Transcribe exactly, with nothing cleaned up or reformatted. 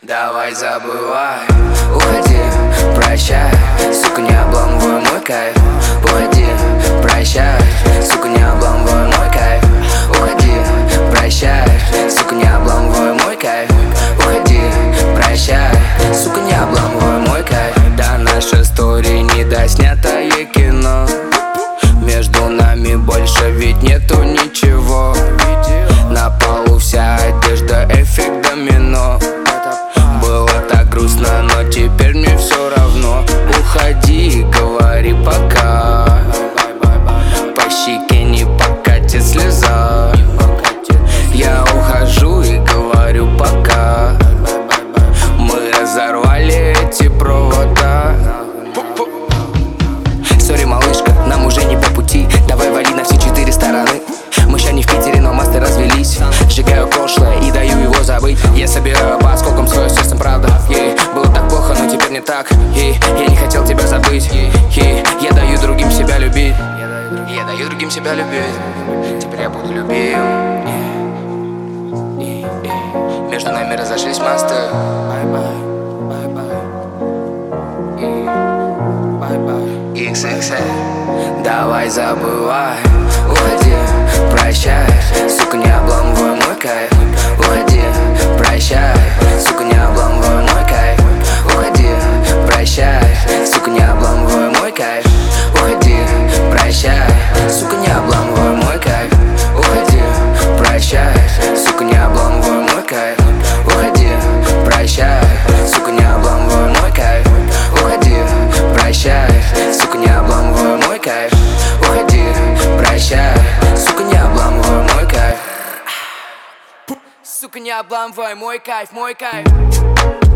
Давай забывай, уходи, прощай, сука, не обламывай мой кайф. Уходи, прощай, сука, не обламывай мой кайф. Уходи, прощай, сука, не обламывай мой кайф. Уходи, прощай, сука, не обламывай мой кайф. Да, наша история не доснятое кино. Между нами больше ведь нету ничего. На полу вся одежда, эффект домино. Было так грустно, но теперь мне все равно. Уходи, говори пока. По щеке не покатит слеза. Я ухожу и говорю пока. Мы разорвали эти провода. Сори, малышка, нам уже не по пути. Давай вали на все четыре стороны. Мы ща не в Питере, но мосты развелись. Сжигаю прошлое и даю его забыть. Я собираю по осколкам свое сердце, правда. yeah. Было так плохо, но теперь не так. yeah. Я не хотел тебя забыть. yeah. Yeah. Я даю другим себя любить. Я даю другим себя любить. Теперь я буду любим. yeah. Yeah. Yeah. Между нами разошлись мосты. Bye-bye. икс икс эл. Давай забывай, уходи, прощай, сука, не обламывай мой кайф. Уходи, прощай, сука, не обламывай мой кайф. Уходи, прощай, сука, не обламывай мой кайф. Уходи, прощай, сука, не обламывай мой кайф. Уходи, прощай, сука, не обламывай мой кайф. Уходи, прощай, сука, не обламывай мой кайф. Уходи, прощай, сука, не обламывай мой кайф. Уходи, прощай, сука, не обламывай мой кайф. Сука, не обламывай мой кайф, мой кайф.